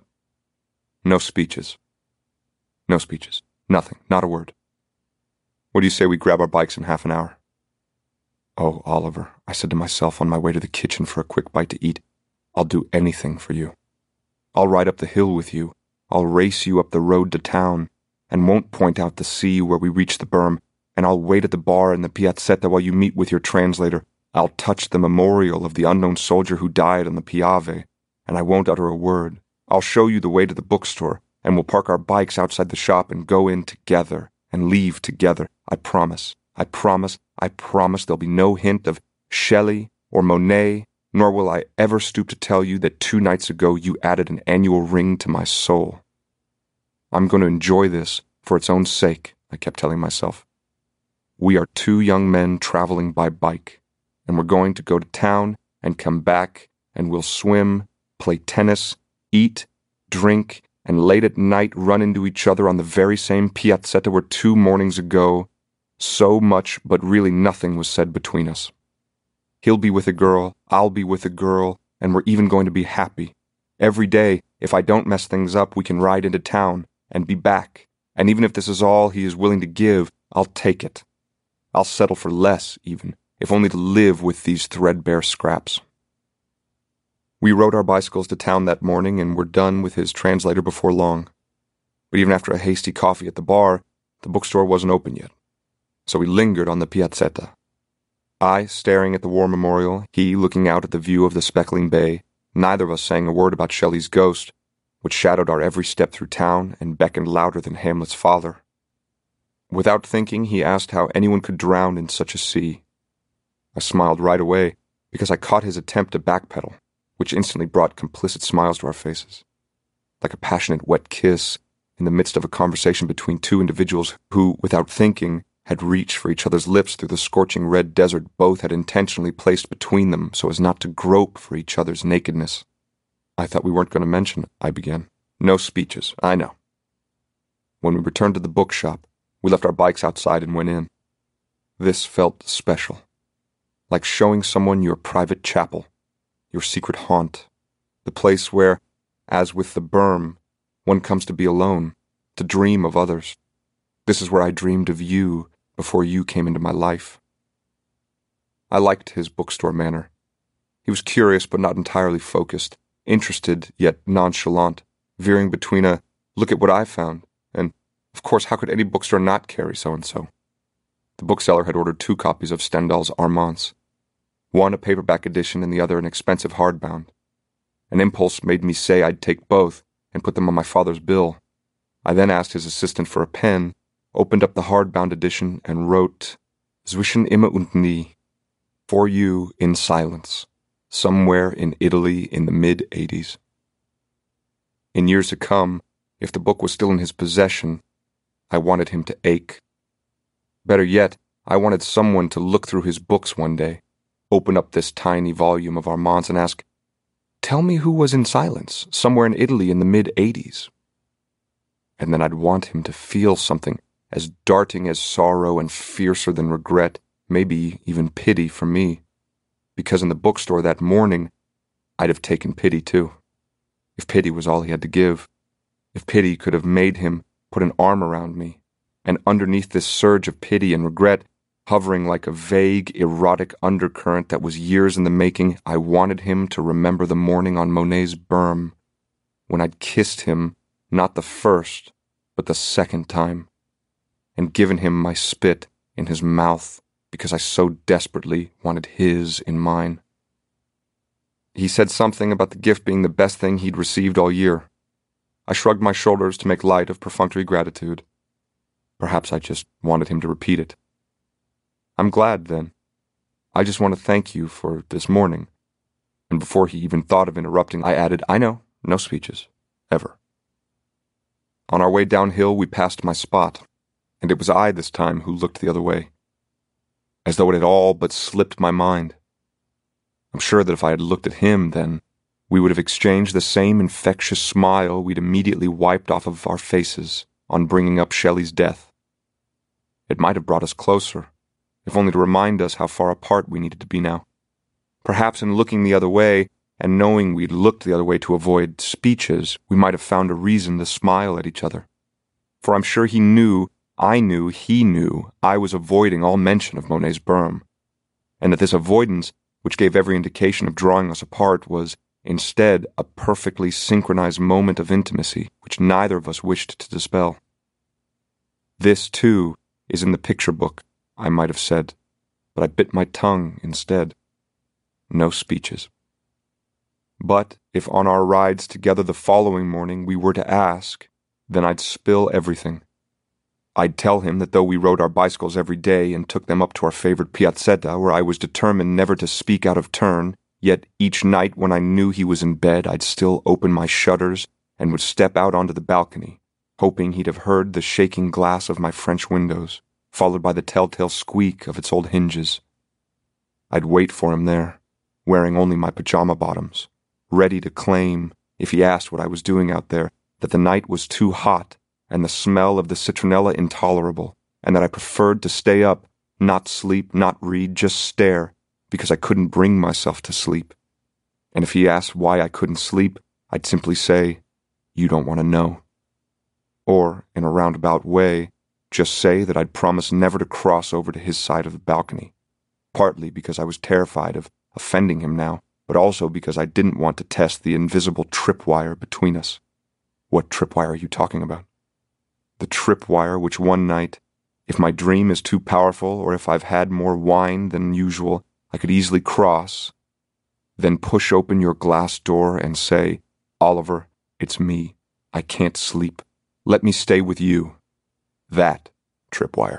no speeches. No speeches. Nothing. Not a word. What do you say we grab our bikes in half an hour?" "Oh, Oliver," I said to myself on my way to the kitchen for a quick bite to eat, "I'll do anything for you. I'll ride up the hill with you. I'll race you up the road to town, and won't point out the sea where we reach the berm, and I'll wait at the bar in the Piazzetta while you meet with your translator. I'll touch the memorial of the unknown soldier who died on the Piave, and I won't utter a word. I'll show you the way to the bookstore, and we'll park our bikes outside the shop and go in together and leave together. I promise, I promise, I promise there'll be no hint of Shelley or Monet, nor will I ever stoop to tell you that two nights ago you added an annual ring to my soul. I'm going to enjoy this for its own sake," I kept telling myself. "We are two young men traveling by bike, and we're going to go to town and come back, and we'll swim, play tennis, eat, drink, and late at night run into each other on the very same piazzetta where two mornings ago so much but really nothing was said between us. He'll be with a girl, I'll be with a girl, and we're even going to be happy. Every day, if I don't mess things up, we can ride into town and be back, and even if this is all he is willing to give, I'll take it. I'll settle for less, even, if only to live with these threadbare scraps." We rode our bicycles to town that morning and were done with his translator before long. But even after a hasty coffee at the bar, the bookstore wasn't open yet. So we lingered on the Piazzetta. I staring at the war memorial, he looking out at the view of the speckling bay, neither of us saying a word about Shelley's ghost, which shadowed our every step through town and beckoned louder than Hamlet's father. Without thinking, he asked how anyone could drown in such a sea. I smiled right away, because I caught his attempt to backpedal, which instantly brought complicit smiles to our faces. Like a passionate wet kiss in the midst of a conversation between two individuals who, without thinking, had reached for each other's lips through the scorching red desert both had intentionally placed between them so as not to grope for each other's nakedness. "I thought we weren't going to mention," I began. "No speeches, I know." When we returned to the bookshop, we left our bikes outside and went in. This felt special, like showing someone your private chapel, your secret haunt, the place where, as with the berm, one comes to be alone, to dream of others. This is where I dreamed of you before you came into my life. I liked his bookstore manner. He was curious but not entirely focused, interested yet nonchalant, veering between a "look at what I found" and "of course how could any bookstore not carry so-and-so?" The bookseller had ordered two copies of Stendhal's Armance, one a paperback edition and the other an expensive hardbound. An impulse made me say I'd take both and put them on my father's bill. I then asked his assistant for a pen, opened up the hardbound edition, and wrote, "Zwischen immer und nie, for you in silence, somewhere in Italy in the mid-eighties. In years to come, if the book was still in his possession, I wanted him to ache. Better yet, I wanted someone to look through his books one day, open up this tiny volume of Armance and ask, "Tell me who was in silence, somewhere in Italy in the mid-eighties. And then I'd want him to feel something as darting as sorrow and fiercer than regret, maybe even pity for me. Because in the bookstore that morning, I'd have taken pity too. If pity was all he had to give. If pity could have made him put an arm around me. And underneath this surge of pity and regret, hovering like a vague, erotic undercurrent that was years in the making, I wanted him to remember the morning on Monet's berm, when I'd kissed him, not the first, but the second time, and given him my spit in his mouth because I so desperately wanted his in mine. He said something about the gift being the best thing he'd received all year. I shrugged my shoulders to make light of perfunctory gratitude. Perhaps I just wanted him to repeat it. I'm glad, then. I just want to thank you for this morning. And before he even thought of interrupting, I added, I know, no speeches. Ever. On our way downhill, we passed my spot, and it was I this time who looked the other way, as though it had all but slipped my mind. I'm sure that if I had looked at him then, we would have exchanged the same infectious smile we'd immediately wiped off of our faces on bringing up Shelley's death. It might have brought us closer, if only to remind us how far apart we needed to be now. Perhaps in looking the other way, and knowing we'd looked the other way to avoid speeches, we might have found a reason to smile at each other. For I'm sure he knew, I knew, he knew, I was avoiding all mention of Monet's berm, and that this avoidance, which gave every indication of drawing us apart, was instead a perfectly synchronized moment of intimacy which neither of us wished to dispel. This, too, is in the picture book, I might have said, but I bit my tongue instead. No speeches. But if on our rides together the following morning we were to ask, then I'd spill everything. I'd tell him that though we rode our bicycles every day and took them up to our favorite piazzetta where I was determined never to speak out of turn, yet each night when I knew he was in bed I'd still open my shutters and would step out onto the balcony, hoping he'd have heard the shaking glass of my French windows, followed by the telltale squeak of its old hinges. I'd wait for him there, wearing only my pajama bottoms, ready to claim, if he asked what I was doing out there, that the night was too hot and the smell of the citronella intolerable, and that I preferred to stay up, not sleep, not read, just stare, because I couldn't bring myself to sleep. And if he asked why I couldn't sleep, I'd simply say, you don't want to know. Or, in a roundabout way, just say that I'd promised never to cross over to his side of the balcony, partly because I was terrified of offending him now, but also because I didn't want to test the invisible tripwire between us. What tripwire are you talking about? The tripwire which one night, if my dream is too powerful or if I've had more wine than usual, I could easily cross, then push open your glass door and say, Oliver, it's me. I can't sleep. Let me stay with you. That tripwire.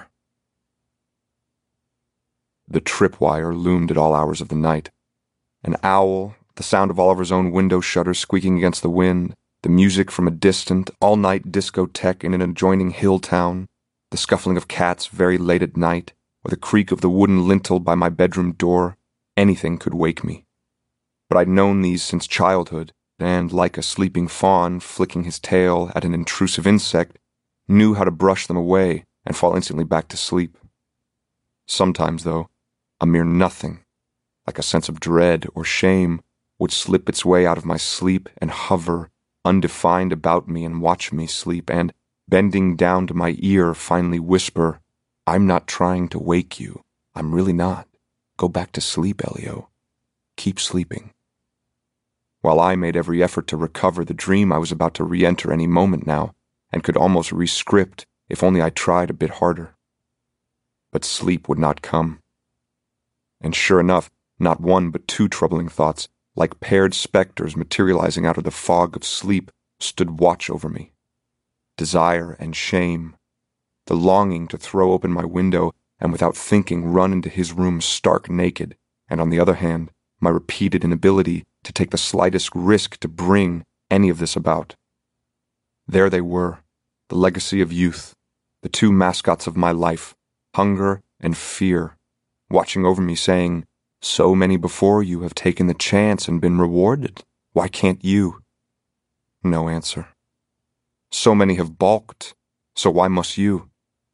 The tripwire loomed at all hours of the night. An owl, the sound of Oliver's own window shutters squeaking against the wind, the music from a distant, all-night discotheque in an adjoining hill town, the scuffling of cats very late at night, or the creak of the wooden lintel by my bedroom door, anything could wake me. But I'd known these since childhood, and, like a sleeping fawn flicking his tail at an intrusive insect, knew how to brush them away and fall instantly back to sleep. Sometimes, though, a mere nothing, like a sense of dread or shame, would slip its way out of my sleep and hover, undefined, about me and watch me sleep, and, bending down to my ear, finally whisper, I'm not trying to wake you. I'm really not. Go back to sleep, Elio. Keep sleeping. While I made every effort to recover the dream I was about to re-enter any moment now, and could almost re-script if only I tried a bit harder. But sleep would not come. And sure enough, not one but two troubling thoughts, like paired specters materializing out of the fog of sleep, stood watch over me. Desire and shame. The longing to throw open my window and without thinking run into his room stark naked, and on the other hand, my repeated inability to take the slightest risk to bring any of this about. There they were, the legacy of youth, the two mascots of my life, hunger and fear, watching over me saying, so many before you have taken the chance and been rewarded. Why can't you? No answer. So many have balked, so why must you?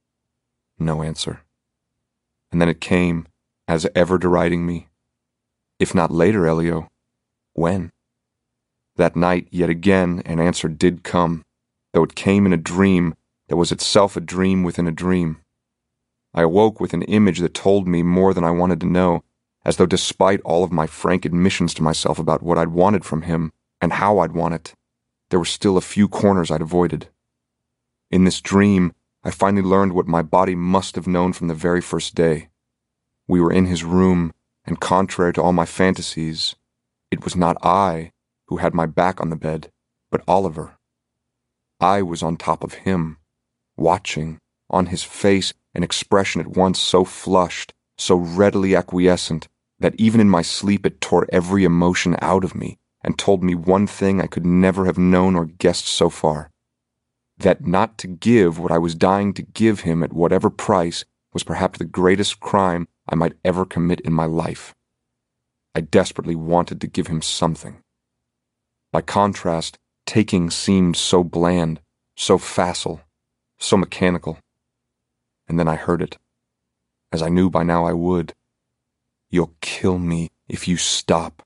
No answer. And then it came, as ever deriding me. If not later, Elio, when? That night, yet again, an answer did come, though it came in a dream that was itself a dream within a dream. I awoke with an image that told me more than I wanted to know, as though despite all of my frank admissions to myself about what I'd wanted from him and how I'd want it, there were still a few corners I'd avoided. In this dream, I finally learned what my body must have known from the very first day. We were in his room, and contrary to all my fantasies, it was not I who had my back on the bed, but Oliver. I was on top of him, watching, on his face an expression at once so flushed, so readily acquiescent, that even in my sleep it tore every emotion out of me and told me one thing I could never have known or guessed so far: that not to give what I was dying to give him at whatever price was perhaps the greatest crime I might ever commit in my life. I desperately wanted to give him something. By contrast, taking seemed so bland, so facile, so mechanical. And then I heard it, as I knew by now I would. "You'll kill me if you stop."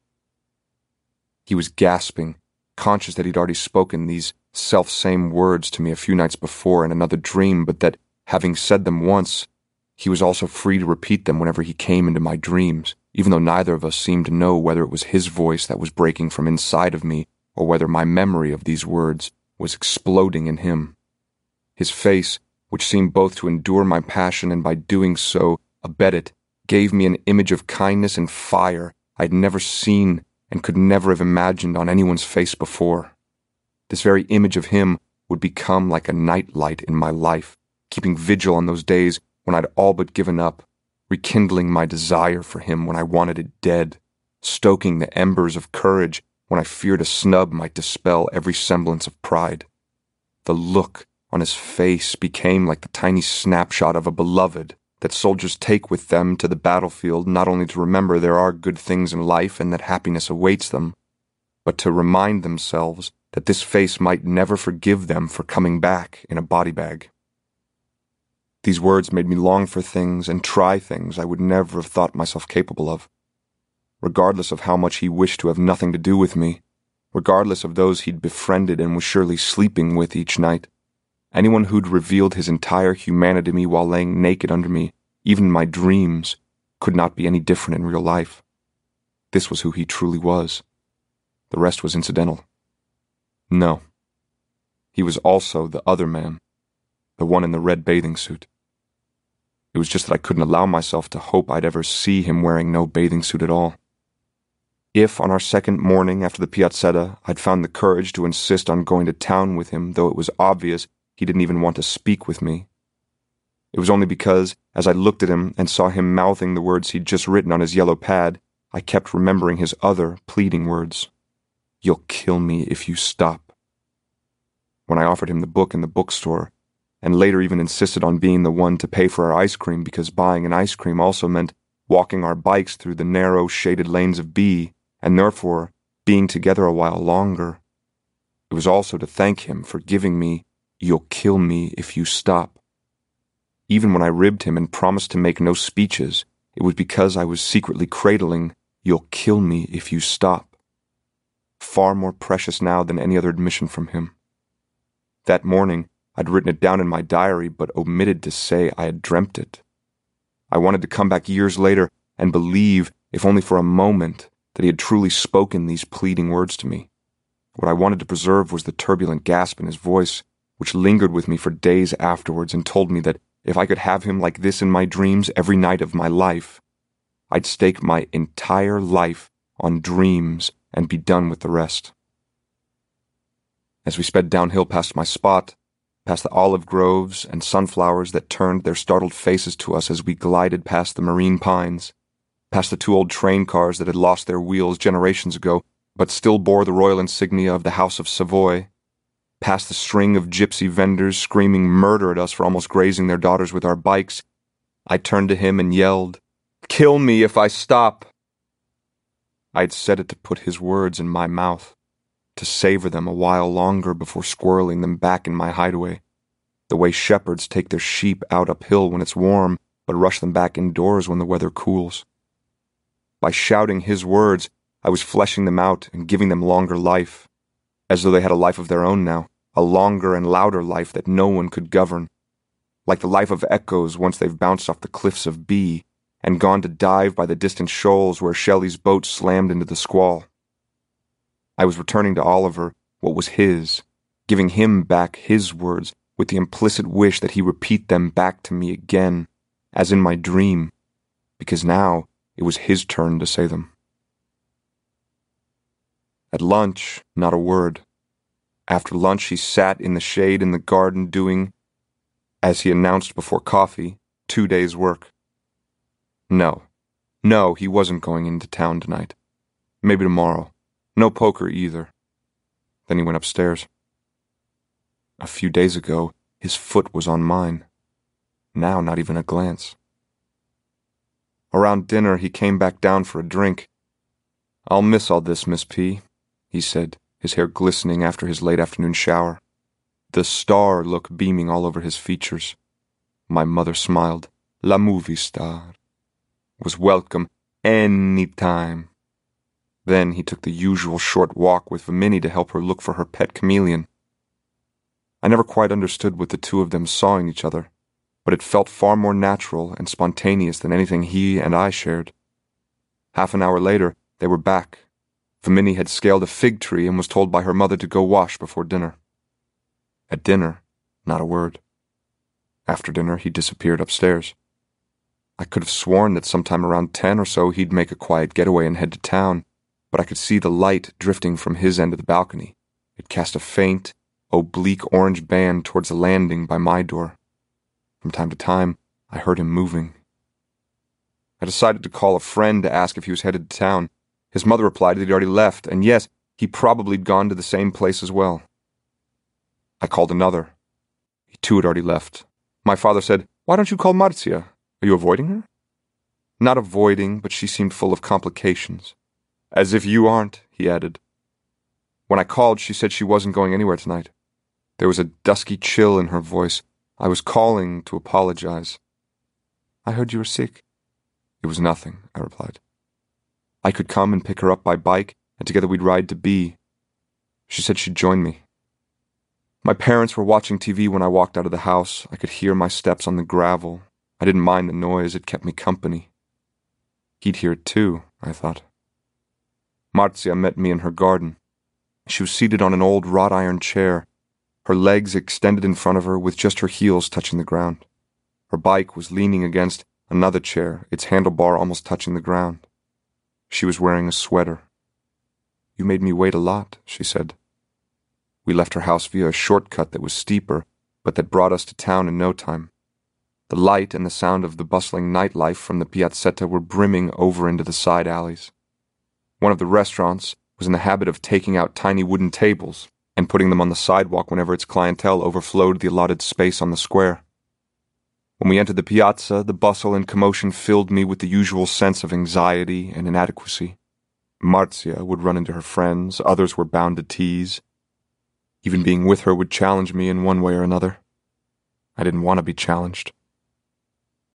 He was gasping, conscious that he'd already spoken these self-same words to me a few nights before in another dream, but that, having said them once, he was also free to repeat them whenever he came into my dreams, even though neither of us seemed to know whether it was his voice that was breaking from inside of me or whether my memory of these words was exploding in him. His face, which seemed both to endure my passion and by doing so abet it, gave me an image of kindness and fire I had never seen and could never have imagined on anyone's face before. This very image of him would become like a night light in my life, keeping vigil on those days when I'd all but given up, rekindling my desire for him when I wanted it dead, stoking the embers of courage when I feared a snub might dispel every semblance of pride. The look on his face became like the tiny snapshot of a beloved that soldiers take with them to the battlefield, not only to remember there are good things in life and that happiness awaits them, but to remind themselves that this face might never forgive them for coming back in a body bag. These words made me long for things and try things I would never have thought myself capable of. Regardless of how much he wished to have nothing to do with me, regardless of those he'd befriended and was surely sleeping with each night, anyone who'd revealed his entire humanity to me while laying naked under me, even in my dreams, could not be any different in real life. This was who he truly was. The rest was incidental. No. He was also the other man, the one in the red bathing suit. It was just that I couldn't allow myself to hope I'd ever see him wearing no bathing suit at all. If, on our second morning after the Piazzetta, I'd found the courage to insist on going to town with him, though it was obvious he didn't even want to speak with me, it was only because, as I looked at him and saw him mouthing the words he'd just written on his yellow pad, I kept remembering his other pleading words: "You'll kill me if you stop." When I offered him the book in the bookstore, and later even insisted on being the one to pay for our ice cream because buying an ice cream also meant walking our bikes through the narrow, shaded lanes of B, and therefore being together a while longer, it was also to thank him for giving me "You'll kill me if you stop." Even when I ribbed him and promised to make no speeches, it was because I was secretly cradling "You'll kill me if you stop." Far more precious now than any other admission from him. That morning, I'd written it down in my diary, but omitted to say I had dreamt it. I wanted to come back years later and believe, if only for a moment, that he had truly spoken these pleading words to me. What I wanted to preserve was the turbulent gasp in his voice, which lingered with me for days afterwards and told me that if I could have him like this in my dreams every night of my life, I'd stake my entire life on dreams and be done with the rest. As we sped downhill past my spot, past the olive groves and sunflowers that turned their startled faces to us as we glided past the marine pines, past the two old train cars that had lost their wheels generations ago but still bore the royal insignia of the House of Savoy, past the string of gypsy vendors screaming murder at us for almost grazing their daughters with our bikes, I turned to him and yelled, "Kill me if I stop!" I had said it to put his words in my mouth, to savor them a while longer before squirreling them back in my hideaway, the way shepherds take their sheep out uphill when it's warm, but rush them back indoors when the weather cools. By shouting his words, I was fleshing them out and giving them longer life, as though they had a life of their own now, a longer and louder life that no one could govern, like the life of echoes once they've bounced off the cliffs of B and gone to dive by the distant shoals where Shelley's boat slammed into the squall. I was returning to Oliver what was his, giving him back his words with the implicit wish that he repeat them back to me again, as in my dream, because now it was his turn to say them. At lunch, not a word. After lunch, he sat in the shade in the garden doing, as he announced before coffee, two days' work. No, no, he wasn't going into town tonight. Maybe tomorrow. No poker either. Then he went upstairs. A few days ago, his foot was on mine. Now, not even a glance. Around dinner, he came back down for a drink. "I'll miss all this, Miss P," he said, his hair glistening after his late afternoon shower. The star look beaming all over his features. My mother smiled. La movie star. Was welcome any time. Then he took the usual short walk with Vamini to help her look for her pet chameleon. I never quite understood what the two of them saw in each other, but it felt far more natural and spontaneous than anything he and I shared. Half an hour later, they were back. Vamini had scaled a fig tree and was told by her mother to go wash before dinner. At dinner, not a word. After dinner, he disappeared upstairs. I could have sworn that sometime around ten or so he'd make a quiet getaway and head to town, but I could see the light drifting from his end of the balcony. It cast a faint, oblique orange band towards the landing by my door. From time to time, I heard him moving. I decided to call a friend to ask if he was headed to town. His mother replied that he'd already left, and yes, he probably'd gone to the same place as well. I called another. He too had already left. My father said, "Why don't you call Marzia? Are you avoiding her?" Not avoiding, but she seemed full of complications. "As if you aren't," he added. When I called, she said she wasn't going anywhere tonight. There was a dusky chill in her voice. I was calling to apologize. "I heard you were sick." "It was nothing," I replied. I could come and pick her up by bike, and together we'd ride to B. She said she'd join me. My parents were watching T V when I walked out of the house. I could hear my steps on the gravel. I didn't mind the noise, it kept me company. He'd hear it too, I thought. Marzia met me in her garden. She was seated on an old wrought-iron chair, her legs extended in front of her with just her heels touching the ground. Her bike was leaning against another chair, its handlebar almost touching the ground. She was wearing a sweater. "You made me wait a lot," she said. We left her house via a shortcut that was steeper, but that brought us to town in no time. The light and the sound of the bustling nightlife from the piazzetta were brimming over into the side alleys. One of the restaurants was in the habit of taking out tiny wooden tables and putting them on the sidewalk whenever its clientele overflowed the allotted space on the square. When we entered the piazza, the bustle and commotion filled me with the usual sense of anxiety and inadequacy. Marzia would run into her friends, others were bound to tease. Even being with her would challenge me in one way or another. I didn't want to be challenged.